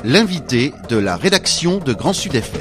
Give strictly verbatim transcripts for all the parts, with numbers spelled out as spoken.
l'invité de la rédaction de Grand Sud F M.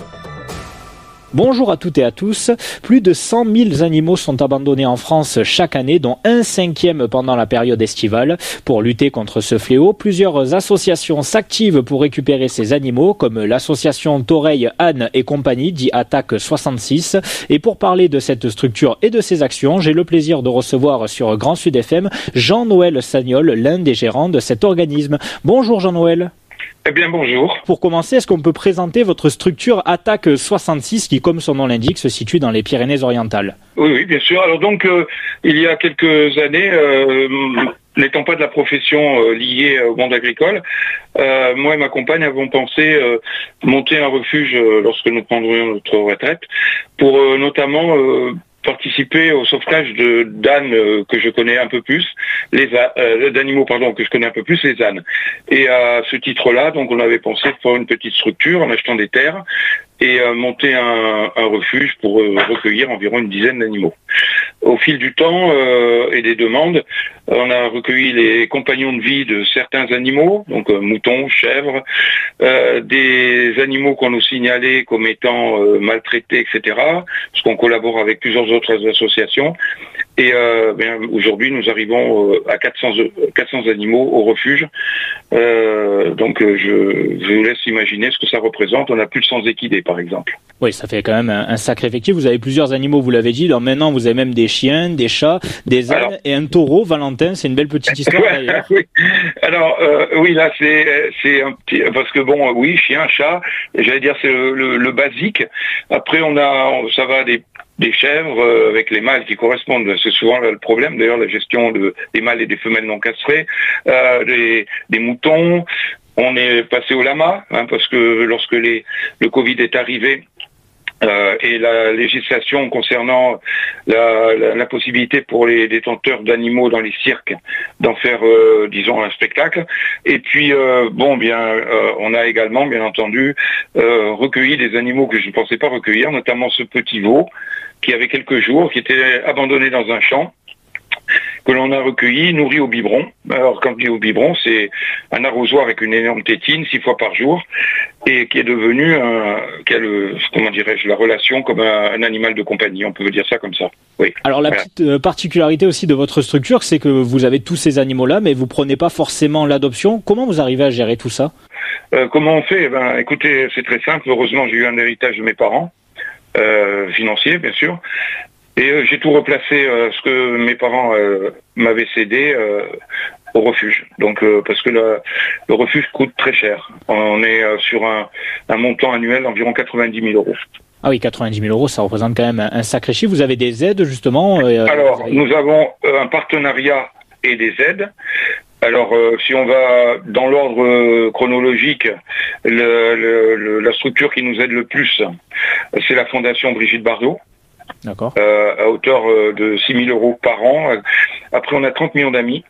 Bonjour à toutes et à tous. Plus de cent mille animaux sont abandonnés en France chaque année, dont un cinquième pendant la période estivale. Pour lutter contre ce fléau, plusieurs associations s'activent pour récupérer ces animaux, comme l'association Toreille, Anne et compagnie, dit Attaque soixante-six. Et pour parler de cette structure et de ses actions, j'ai le plaisir de recevoir sur Grand Sud F M Jean-Noël Sagnol, l'un des gérants de cet organisme. Bonjour Jean-Noël. Eh bien, bonjour. Pour commencer, est-ce qu'on peut présenter votre structure Attaque soixante-six qui, comme son nom l'indique, se situe dans les Pyrénées-Orientales? Oui, oui, bien sûr. Alors donc, euh, il y a quelques années, euh, n'étant pas de la profession euh, liée au monde agricole, euh, moi et ma compagne avons pensé euh, monter un refuge euh, lorsque nous prendrions notre retraite, pour euh, notamment... Euh, participer au sauvetage de d'ânes euh, que je connais un peu plus, les euh, d'animaux pardon que je connais un peu plus, les ânes. Et à ce titre-là, donc on avait pensé faire une petite structure en achetant des terres et euh, monter un, un refuge pour euh, recueillir environ une dizaine d'animaux. Au fil du temps euh, et des demandes, on a recueilli les compagnons de vie de certains animaux, donc euh, moutons, chèvres, euh, des animaux qu'on nous signalait comme étant euh, maltraités, et cetera. Parce qu'on collabore avec plusieurs autres associations. Et euh, bien, aujourd'hui, nous arrivons euh, à quatre cents, quatre cents animaux au refuge. Euh, donc, euh, je, je vous laisse imaginer ce que ça représente. On a plus de cent équidés, par exemple. Oui, ça fait quand même un, un sacré effectif. Vous avez plusieurs animaux, vous l'avez dit. Alors maintenant, vous avez même des chiens, des chats, des ânes Alors, et un taureau. Valentin, c'est une belle petite histoire d'ailleurs. Oui. Alors, euh, oui, là, c'est, c'est un petit... Parce que bon, oui, chien, chat, j'allais dire, c'est le, le, le basique. Après, on a, ça va des... des chèvres euh, avec les mâles qui correspondent, c'est souvent là, le problème, d'ailleurs la gestion de, des mâles et des femelles non castrées, euh, des, des moutons, on est passé au lama, hein, parce que lorsque les, le Covid est arrivé, Euh, et la législation concernant la, la, la possibilité pour les détenteurs d'animaux dans les cirques d'en faire, euh, disons, un spectacle. Et puis, euh, bon, bien, euh, on a également, bien entendu, euh, recueilli des animaux que je ne pensais pas recueillir, notamment ce petit veau qui avait quelques jours, qui était abandonné dans un champ, que l'on a recueilli, nourri au biberon. Alors, quand je dis au biberon, c'est un arrosoir avec une énorme tétine, six fois par jour, et qui est devenu, un, qui a le, comment dirais-je, la relation comme un, un animal de compagnie, on peut dire ça comme ça. Oui. Alors, la voilà. petite particularité aussi de votre structure, c'est que vous avez tous ces animaux-là, mais vous prenez pas forcément l'adoption. Comment vous arrivez à gérer tout ça? euh, Comment on fait? Eh ben, écoutez, c'est très simple. Heureusement, j'ai eu un héritage de mes parents, euh, financier, bien sûr. Et euh, j'ai tout replacé, euh, ce que mes parents euh, m'avaient cédé euh, au refuge. Donc euh, parce que le, le refuge coûte très cher. On est euh, sur un, un montant annuel d'environ quatre-vingt-dix mille euros. Ah oui, quatre-vingt-dix mille euros, ça représente quand même un, un sacré chiffre. Vous avez des aides justement euh, Alors, avez... nous avons un partenariat et des aides. Alors, euh, si on va dans l'ordre euh, chronologique, le, le, le, la structure qui nous aide le plus, c'est la Fondation Brigitte Bardot. D'accord. Euh, à hauteur euh, de six mille euros par an. Après, on a trente millions d'amis.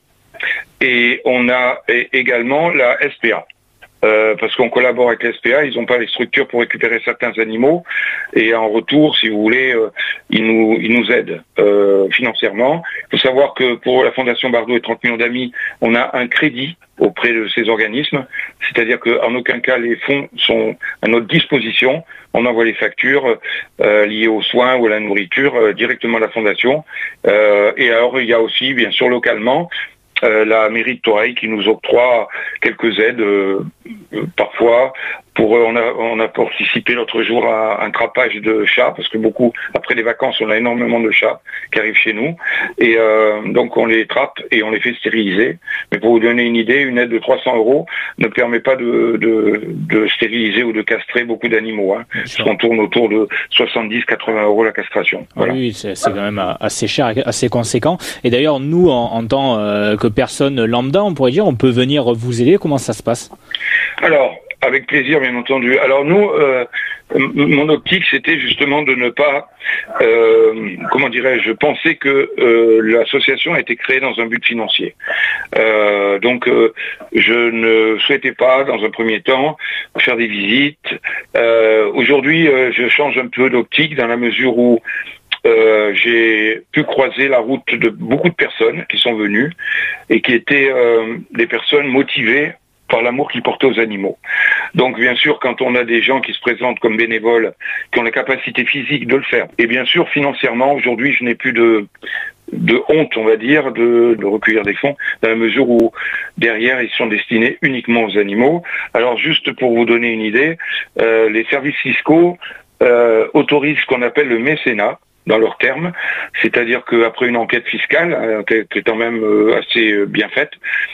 Et on a et également la S P A. Euh, parce qu'on collabore avec la S P A, ils n'ont pas les structures pour récupérer certains animaux. Et en retour, si vous voulez, euh, ils, nous, ils nous aident euh, financièrement. Il faut savoir que pour la Fondation Bardot et trente millions d'amis, on a un crédit auprès de ces organismes, c'est-à-dire qu'en aucun cas les fonds sont à notre disposition. On envoie les factures euh, liées aux soins ou à la nourriture euh, directement à la Fondation. Euh, et alors il y a aussi, bien sûr, localement, euh, la mairie de Toreille qui nous octroie quelques aides, euh, parfois. Pour, euh, on, a, on a participé l'autre jour à un trapage de chats, parce que beaucoup, après les vacances, on a énormément de chats qui arrivent chez nous. Et euh, donc on les trappe et on les fait stériliser. Mais pour vous donner une idée, une aide de trois cents euros ne permet pas de, de, de stériliser ou de castrer beaucoup d'animaux. Hein, parce qu'on tourne autour de soixante-dix à quatre-vingts euros la castration. Voilà. Oui, c'est, c'est quand même assez cher, assez conséquent. Et d'ailleurs, nous, en, en tant euh, que personne lambda, on pourrait dire, on peut venir vous aider. Comment ça se passe? Alors, avec plaisir, bien entendu. Alors nous, euh, mon optique, c'était justement de ne pas, euh, comment dirais-je, penser que euh, l'association a été créée dans un but financier. Euh, donc, euh, je ne souhaitais pas, dans un premier temps, faire des visites. Euh, aujourd'hui, euh, je change un peu d'optique dans la mesure où Euh, j'ai pu croiser la route de beaucoup de personnes qui sont venues et qui étaient euh, des personnes motivées par l'amour qu'ils portaient aux animaux. Donc bien sûr, quand on a des gens qui se présentent comme bénévoles, qui ont la capacité physique de le faire, et bien sûr financièrement, aujourd'hui je n'ai plus de de honte, on va dire, de, de recueillir des fonds, dans la mesure où derrière ils sont destinés uniquement aux animaux. Alors juste pour vous donner une idée, euh, les services fiscaux euh, autorisent ce qu'on appelle le mécénat, dans leurs termes, c'est-à-dire qu'après une enquête fiscale, euh, qui est quand même euh, assez bien faite,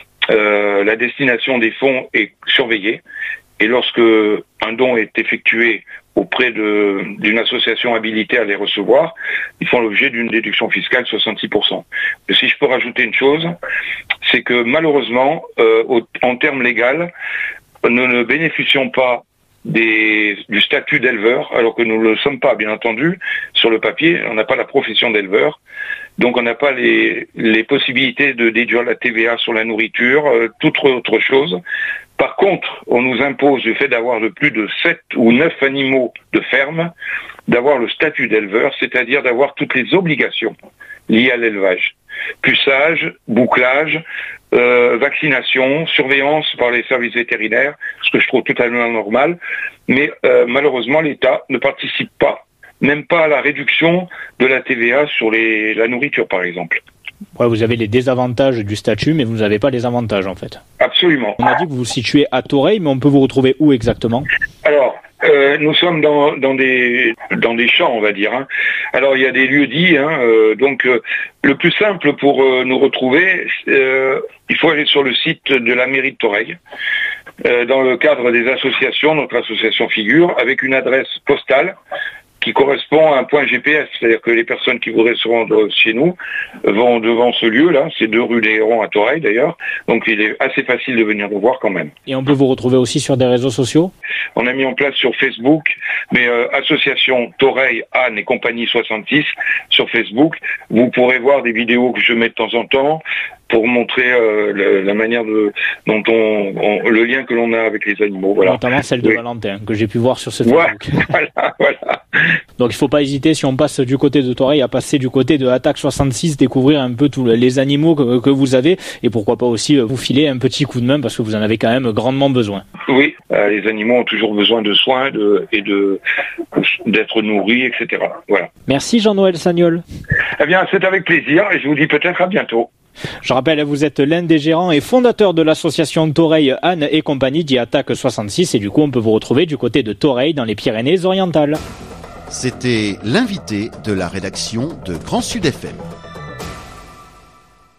euh, la destination des fonds est surveillée, et lorsque un don est effectué auprès de, d'une association habilitée à les recevoir, ils font l'objet d'une déduction fiscale de soixante-six pour cent. Et si je peux rajouter une chose, c'est que malheureusement, euh, au, en termes légaux, nous ne bénéficions pas Des, du statut d'éleveur, alors que nous ne le sommes pas, bien entendu. Sur le papier, on n'a pas la profession d'éleveur, donc on n'a pas les, les possibilités de déduire la T V A sur la nourriture, euh, toute autre chose. Par contre, on nous impose le fait d'avoir de plus de sept ou neuf animaux de ferme, d'avoir le statut d'éleveur, c'est-à-dire d'avoir toutes les obligations liées à l'élevage. Puçage, bouclage, euh, vaccination, surveillance par les services vétérinaires, ce que je trouve totalement normal, mais euh, malheureusement l'État ne participe pas, même pas à la réduction de la T V A sur les, la nourriture par exemple. Ouais, vous avez les désavantages du statut, mais vous n'avez pas les avantages en fait. Absolument. On a dit que vous vous situez à Thoreil, mais on peut vous retrouver où exactement ? Alors, euh, nous sommes dans, dans des dans des champs, on va dire. Hein. Alors, il y a des lieux dits. Hein, euh, donc, euh, le plus simple pour euh, nous retrouver, euh, il faut aller sur le site de la mairie de Thoreil, euh, dans le cadre des associations, notre association figure, avec une adresse postale qui correspond à un point G P S, c'est-à-dire que les personnes qui voudraient se rendre chez nous vont devant ce lieu-là, c'est deux rue des Hérons à Thoreil d'ailleurs, donc il est assez facile de venir nous voir quand même. Et on peut vous retrouver aussi sur des réseaux sociaux ? On a mis en place sur Facebook, mais euh, association Thoreil, Anne et compagnie soixante-six sur Facebook, vous pourrez voir des vidéos que je mets de temps en temps, pour montrer euh, le, la manière de, dont on, on, le lien que l'on a avec les animaux. Voilà. Notamment celle de oui. Valentin, que j'ai pu voir sur ce Facebook. Voilà, voilà. Donc il ne faut pas hésiter, si on passe du côté de Thoreil, à passer du côté de Attaque soixante-six, découvrir un peu tous les animaux que, que vous avez, et pourquoi pas aussi vous filer un petit coup de main, parce que vous en avez quand même grandement besoin. Oui, euh, les animaux ont toujours besoin de soins de, et de d'être nourris, et cetera. Voilà. Merci Jean-Noël Sagnol. Eh bien, c'est avec plaisir, et je vous dis peut-être à bientôt. Je rappelle, vous êtes l'un des gérants et fondateur de l'association Thoreil, Anne et compagnie dit Attaque soixante-six, et du coup on peut vous retrouver du côté de Thoreil dans les Pyrénées-Orientales. C'était l'invité de la rédaction de Grand Sud F M.